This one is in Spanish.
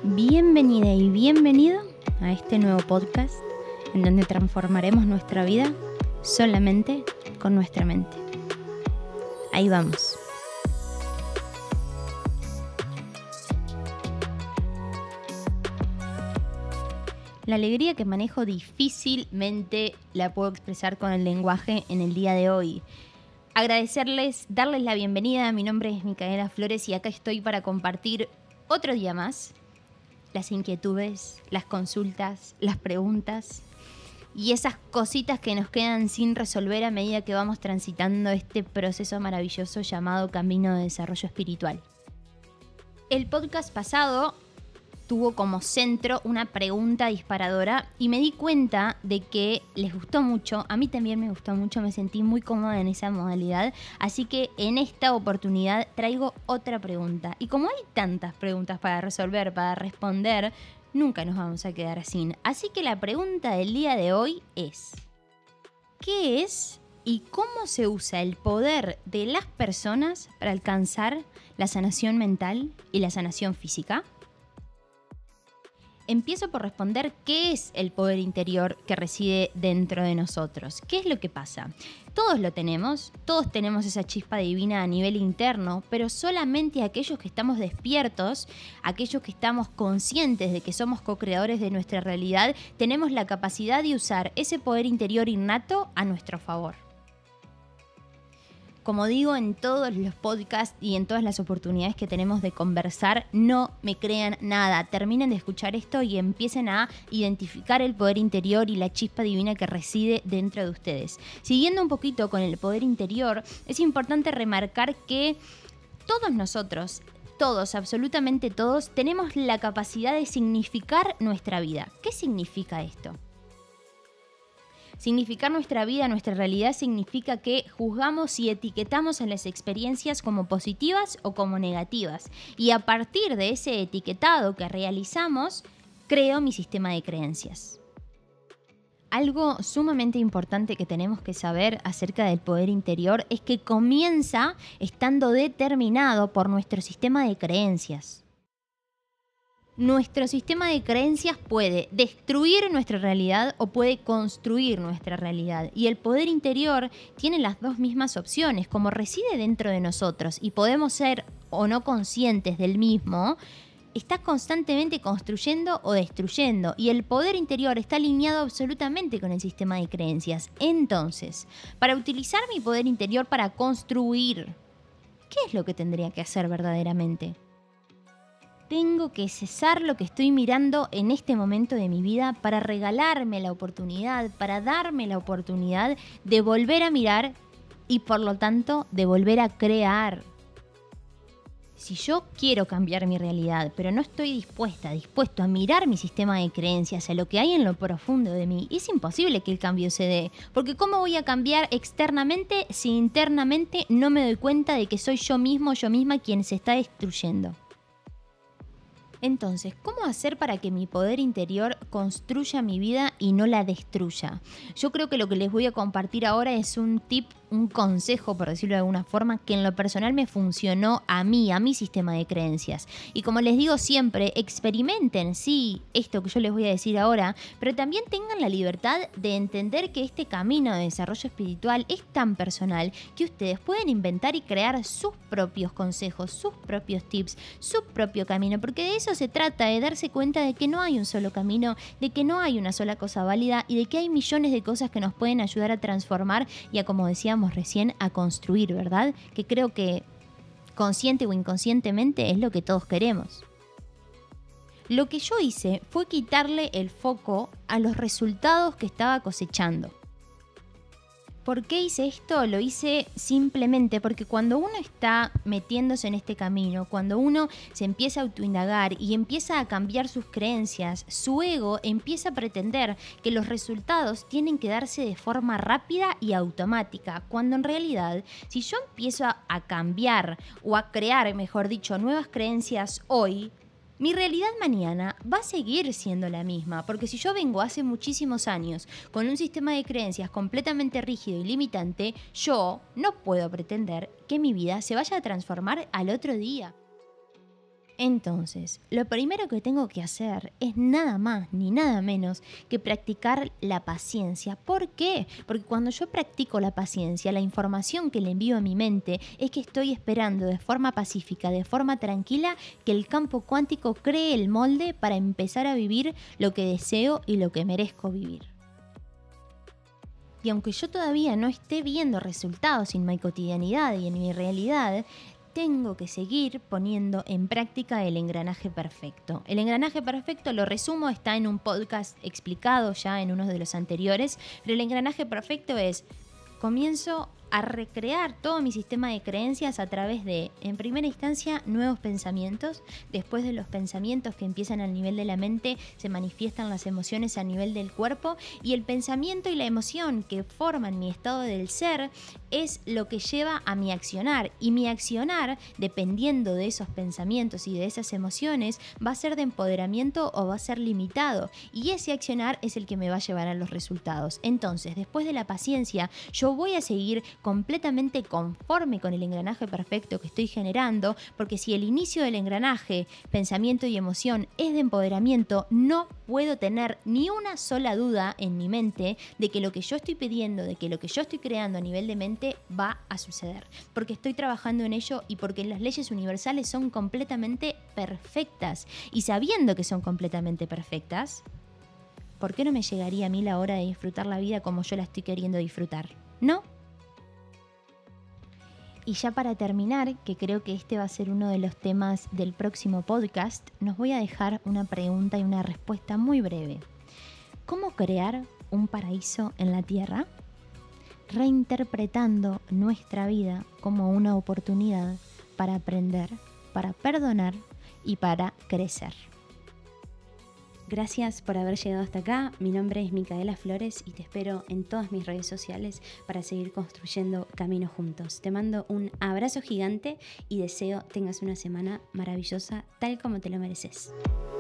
Bienvenida y bienvenido a este nuevo podcast en donde transformaremos nuestra vida solamente con nuestra mente. Ahí vamos. La alegría que manejo difícilmente la puedo expresar con el lenguaje en el día de hoy. Agradecerles, darles la bienvenida. Mi nombre es Micaela Flores y acá estoy para compartir otro día más las inquietudes, las consultas, las preguntas y esas cositas que nos quedan sin resolver a medida que vamos transitando este proceso maravilloso llamado Camino de Desarrollo Espiritual. El podcast pasado tuvo como centro una pregunta disparadora y me di cuenta de que les gustó mucho, a mí también me gustó mucho, me sentí muy cómoda en esa modalidad, así que en esta oportunidad traigo otra pregunta. Y como hay tantas preguntas para resolver, para responder, nunca nos vamos a quedar sin. Así que la pregunta del día de hoy es: ¿qué es y cómo se usa el poder de las personas para alcanzar la sanación mental y la sanación física? Empiezo por responder qué es el poder interior que reside dentro de nosotros. ¿Qué es lo que pasa? Todos lo tenemos, todos tenemos esa chispa divina a nivel interno, pero solamente aquellos que estamos despiertos, aquellos que estamos conscientes de que somos co-creadores de nuestra realidad, tenemos la capacidad de usar ese poder interior innato a nuestro favor. Como digo en todos los podcasts y en todas las oportunidades que tenemos de conversar, no me crean nada. Terminen de escuchar esto y empiecen a identificar el poder interior y la chispa divina que reside dentro de ustedes. Siguiendo un poquito con el poder interior, es importante remarcar que todos nosotros, todos, absolutamente todos, tenemos la capacidad de significar nuestra vida. ¿Qué significa esto? Significar nuestra vida, nuestra realidad, significa que juzgamos y etiquetamos a las experiencias como positivas o como negativas. Y a partir de ese etiquetado que realizamos, creo mi sistema de creencias. Algo sumamente importante que tenemos que saber acerca del poder interior es que comienza estando determinado por nuestro sistema de creencias. Nuestro sistema de creencias puede destruir nuestra realidad o puede construir nuestra realidad. Y el poder interior tiene las dos mismas opciones. Como reside dentro de nosotros y podemos ser o no conscientes del mismo, está constantemente construyendo o destruyendo. Y el poder interior está alineado absolutamente con el sistema de creencias. Entonces, para utilizar mi poder interior para construir, ¿qué es lo que tendría que hacer verdaderamente? Tengo que cesar lo que estoy mirando en este momento de mi vida para regalarme la oportunidad, para darme la oportunidad de volver a mirar y por lo tanto de volver a crear. Si yo quiero cambiar mi realidad, pero no estoy dispuesto a mirar mi sistema de creencias, a lo que hay en lo profundo de mí, es imposible que el cambio se dé. Porque ¿cómo voy a cambiar externamente si internamente no me doy cuenta de que soy yo mismo, yo misma quien se está destruyendo? Entonces, ¿cómo hacer para que mi poder interior construya mi vida y no la destruya? Yo creo que lo que les voy a compartir ahora es un tip, un consejo, por decirlo de alguna forma, que en lo personal me funcionó a mí, a mi sistema de creencias. Y como les digo siempre, experimenten, sí, esto que yo les voy a decir ahora, pero también tengan la libertad de entender que este camino de desarrollo espiritual es tan personal que ustedes pueden inventar y crear sus propios consejos, sus propios tips, su propio camino, porque de eso se trata, de darse cuenta de que no hay un solo camino, de que no hay una sola cosa válida y de que hay millones de cosas que nos pueden ayudar a transformar y a, como decíamos recién, a construir, ¿verdad? Que creo que consciente o inconscientemente es lo que todos queremos. Lo que yo hice fue quitarle el foco a los resultados que estaba cosechando. ¿Por qué hice esto? Lo hice simplemente porque cuando uno está metiéndose en este camino, cuando uno se empieza a autoindagar y empieza a cambiar sus creencias, su ego empieza a pretender que los resultados tienen que darse de forma rápida y automática, cuando en realidad, si yo empiezo a cambiar o a crear, mejor dicho, nuevas creencias hoy, mi realidad mañana va a seguir siendo la misma, porque si yo vengo hace muchísimos años con un sistema de creencias completamente rígido y limitante, yo no puedo pretender que mi vida se vaya a transformar al otro día. Entonces, lo primero que tengo que hacer es nada más ni nada menos que practicar la paciencia. ¿Por qué? Porque cuando yo practico la paciencia, la información que le envío a mi mente es que estoy esperando de forma pacífica, de forma tranquila, que el campo cuántico cree el molde para empezar a vivir lo que deseo y lo que merezco vivir. Y aunque yo todavía no esté viendo resultados en mi cotidianidad y en mi realidad, tengo que seguir poniendo en práctica el engranaje perfecto. El engranaje perfecto, lo resumo, está en un podcast explicado ya en uno de los anteriores, pero el engranaje perfecto es: comienzo a recrear todo mi sistema de creencias a través de, en primera instancia, nuevos pensamientos. Después de los pensamientos que empiezan al nivel de la mente, se manifiestan las emociones a nivel del cuerpo, y el pensamiento y la emoción que forman mi estado del ser es lo que lleva a mi accionar, y mi accionar, dependiendo de esos pensamientos y de esas emociones, va a ser de empoderamiento o va a ser limitado, y ese accionar es el que me va a llevar a los resultados. Entonces, después de la paciencia, yo voy a seguir completamente conforme con el engranaje perfecto que estoy generando, porque si el inicio del engranaje, pensamiento y emoción, es de empoderamiento, no puedo tener ni una sola duda en mi mente de que lo que yo estoy pidiendo, de que lo que yo estoy creando a nivel de mente va a suceder, porque estoy trabajando en ello y porque las leyes universales son completamente perfectas. Y sabiendo que son completamente perfectas, ¿por qué no me llegaría a mí la hora de disfrutar la vida como yo la estoy queriendo disfrutar? ¿No? Y ya para terminar, que creo que este va a ser uno de los temas del próximo podcast, nos voy a dejar una pregunta y una respuesta muy breve. ¿Cómo crear un paraíso en la tierra? Reinterpretando nuestra vida como una oportunidad para aprender, para perdonar y para crecer. Gracias por haber llegado hasta acá. Mi nombre es Micaela Flores y te espero en todas mis redes sociales para seguir construyendo caminos juntos. Te mando un abrazo gigante y deseo tengas una semana maravillosa tal como te lo mereces.